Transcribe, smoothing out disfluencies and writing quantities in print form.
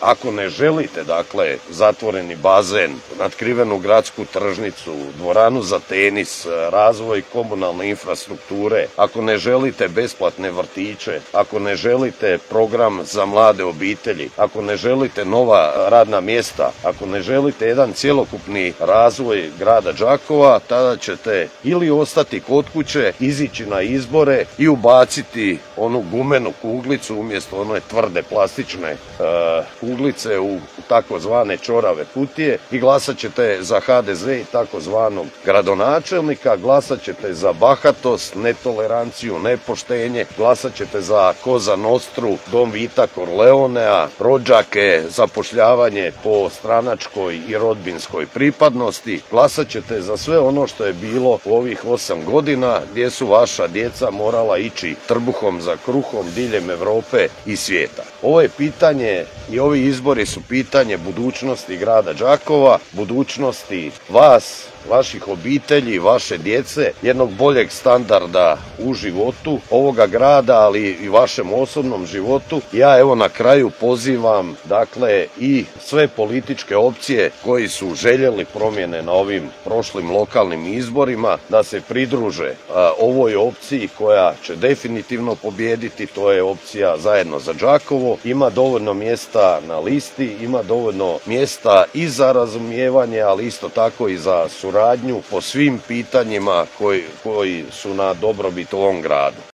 ako ne želite dakle zatvoreni bazen, natkrivenu gradsku tržnicu, dvoranu za tenis, razvoj komunalne infrastrukture, ako ne želite besplatne vrtiće, ako ne želite program za mlade obitelji, ako ne želite nova radna mjesta, ako ne želite jedan cjelokupni razvoj grada Đakova, tada ćete ili ostati kod kuće, izići na izbore i ubaciti onu gumenu kuglicu umjesto one tvrde plastične kuglice u takozvane čorave kutije i glasat ćete za HDZ i takozvanog gradonačelnika, glasat ćete za bahatost, netoleranciju, nepoštenje, glasat ćete za Cosa Nostru, Dom Vita Corleonea, rođake, zapošljavanje po stranačkoj i rodbinskoj pripadnosti, glasat ćete za sve ono što je bilo u ovih 8 godina gdje su vaša djeca morala ići trbuhom za kruhom diljem Europe i svijeta. Ovo je pitanje i ovi izbori su pitanje budućnosti grada Đakova, budućnosti vas, vaših obitelji, vaše djece, jednog boljeg standarda u životu ovoga grada, ali i vašem osobnom životu. Ja evo na kraju pozivam dakle i sve političke opcije koji su željeli promjene na ovim prošlim lokalnim izborima da se pridruže ovoj opciji koja će definitivno pobijediti, to je opcija Zajedno za Đakovo. Ima dovoljno mjesta na listi, ima dovoljno mjesta i za razumijevanje, ali isto tako i za suradnju po svim pitanjima koji su na dobrobit ovom gradu.